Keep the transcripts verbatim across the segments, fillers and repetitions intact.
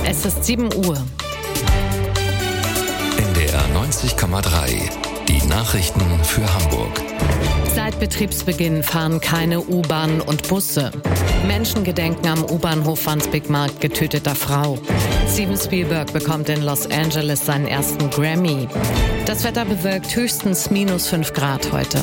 Es ist sieben Uhr. N D R neunzig Komma drei. Die Nachrichten für Hamburg. Seit Betriebsbeginn fahren keine U-Bahnen und Busse. Menschen gedenken am U-Bahnhof Wandsbek-Markt getöteter Frau. Steven Spielberg bekommt in Los Angeles seinen ersten Grammy. Das Wetter bewirkt höchstens minus fünf Grad heute.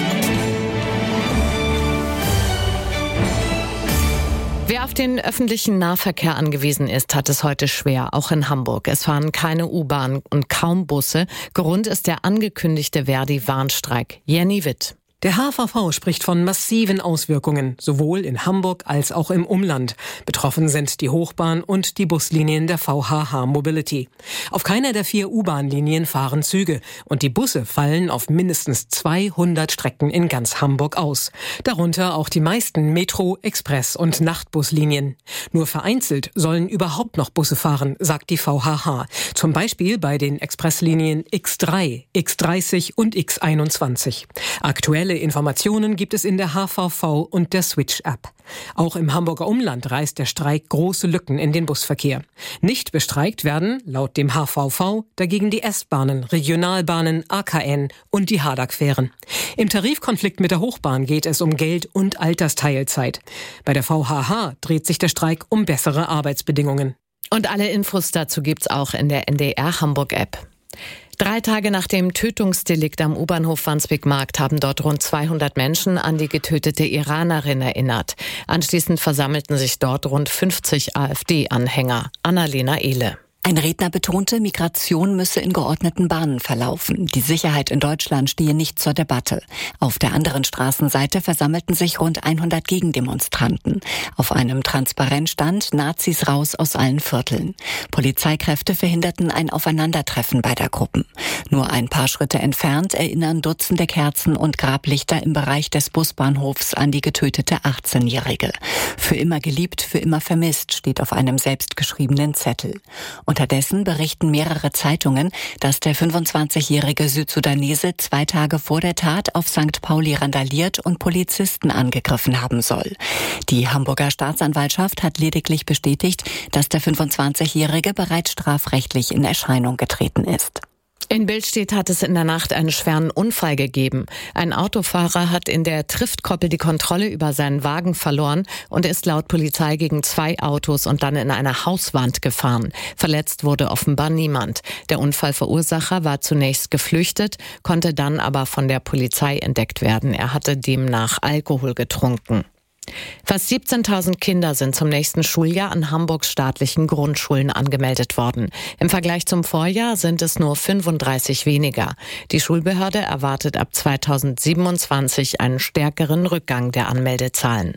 Wer auf den öffentlichen Nahverkehr angewiesen ist, hat es heute schwer, auch in Hamburg. Es fahren keine U-Bahn und kaum Busse. Grund ist der angekündigte Verdi-Warnstreik. Jenny Witt. Der H V V spricht von massiven Auswirkungen, sowohl in Hamburg als auch im Umland. Betroffen sind die Hochbahn und die Buslinien der V H H Mobility. Auf keiner der vier U-Bahn-Linien fahren Züge und die Busse fallen auf mindestens zweihundert Strecken in ganz Hamburg aus. Darunter auch die meisten Metro-, Express- und Nachtbuslinien. Nur vereinzelt sollen überhaupt noch Busse fahren, sagt die V H H. Zum Beispiel bei den Expresslinien X drei, X dreißig und X einundzwanzig. Aktuelle Informationen gibt es in der H V V und der Switch-App. Auch im Hamburger Umland reißt der Streik große Lücken in den Busverkehr. Nicht bestreikt werden, laut dem H V V, dagegen die S-Bahnen, Regionalbahnen, A K N und die Hadak-Fähren. Im Tarifkonflikt mit der Hochbahn geht es um Geld und Altersteilzeit. Bei der V H H dreht sich der Streik um bessere Arbeitsbedingungen. Und alle Infos dazu gibt's auch in der N D R Hamburg-App. Drei Tage nach dem Tötungsdelikt am U-Bahnhof Wandsbek-Markt haben dort rund zweihundert Menschen an die getötete Iranerin erinnert. Anschließend versammelten sich dort rund fünfzig AfD-Anhänger. Annalena Ehle. Ein Redner betonte, Migration müsse in geordneten Bahnen verlaufen. Die Sicherheit in Deutschland stehe nicht zur Debatte. Auf der anderen Straßenseite versammelten sich rund hundert Gegendemonstranten. Auf einem Transparent stand Nazis raus aus allen Vierteln. Polizeikräfte verhinderten ein Aufeinandertreffen beider Gruppen. Nur ein paar Schritte entfernt erinnern Dutzende Kerzen und Grablichter im Bereich des Busbahnhofs an die getötete achtzehnjährige. Für immer geliebt, für immer vermisst, steht auf einem selbstgeschriebenen Zettel. Unterdessen berichten mehrere Zeitungen, dass der fünfundzwanzigjährige Südsudanese zwei Tage vor der Tat auf Sankt Pauli randaliert und Polizisten angegriffen haben soll. Die Hamburger Staatsanwaltschaft hat lediglich bestätigt, dass der fünfundzwanzigjährige bereits strafrechtlich in Erscheinung getreten ist. In Billstedt hat es in der Nacht einen schweren Unfall gegeben. Ein Autofahrer hat in der Triftkoppel die Kontrolle über seinen Wagen verloren und ist laut Polizei gegen zwei Autos und dann in eine Hauswand gefahren. Verletzt wurde offenbar niemand. Der Unfallverursacher war zunächst geflüchtet, konnte dann aber von der Polizei entdeckt werden. Er hatte demnach Alkohol getrunken. Fast siebzehntausend Kinder sind zum nächsten Schuljahr an Hamburgs staatlichen Grundschulen angemeldet worden. Im Vergleich zum Vorjahr sind es nur fünfunddreißig weniger. Die Schulbehörde erwartet ab zweitausendsiebenundzwanzig einen stärkeren Rückgang der Anmeldezahlen.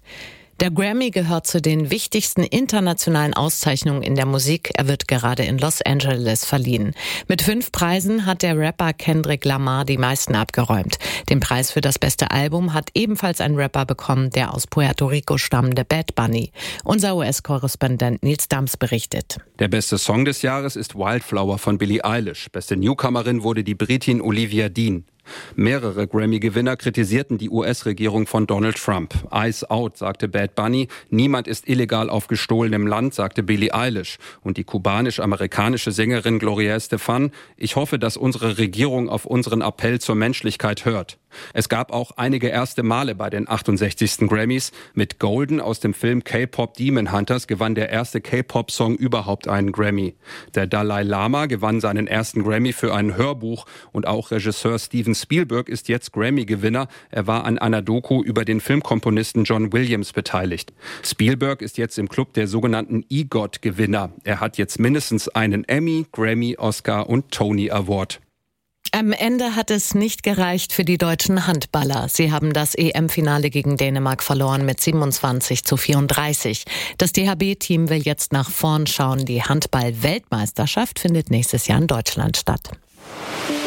Der Grammy gehört zu den wichtigsten internationalen Auszeichnungen in der Musik. Er wird gerade in Los Angeles verliehen. Mit fünf Preisen hat der Rapper Kendrick Lamar die meisten abgeräumt. Den Preis für das beste Album hat ebenfalls ein Rapper bekommen, der aus Puerto Rico stammende Bad Bunny. Unser U S-Korrespondent Nils Dams berichtet. Der beste Song des Jahres ist Wildflower von Billie Eilish. Beste Newcomerin wurde die Britin Olivia Dean. Mehrere Grammy-Gewinner kritisierten die U S-Regierung von Donald Trump. Eyes out, sagte Bad Bunny. Niemand ist illegal auf gestohlenem Land, sagte Billie Eilish. Und die kubanisch-amerikanische Sängerin Gloria Estefan: Ich hoffe, dass unsere Regierung auf unseren Appell zur Menschlichkeit hört. Es gab auch einige erste Male bei den achtundsechzigsten Grammys. Mit Golden aus dem Film K-Pop Demon Hunters gewann der erste K-Pop-Song überhaupt einen Grammy. Der Dalai Lama gewann seinen ersten Grammy für ein Hörbuch und auch Regisseur Steven Spielberg ist jetzt Grammy-Gewinner. Er war an einer Doku über den Filmkomponisten John Williams beteiligt. Spielberg ist jetzt im Club der sogenannten EGOT-Gewinner. Er hat jetzt mindestens einen Emmy, Grammy, Oscar und Tony Award. Am Ende hat es nicht gereicht für die deutschen Handballer. Sie haben das E M-Finale gegen Dänemark verloren mit siebenundzwanzig zu vierunddreißig. Das D H B-Team will jetzt nach vorn schauen. Die Handball-Weltmeisterschaft findet nächstes Jahr in Deutschland statt.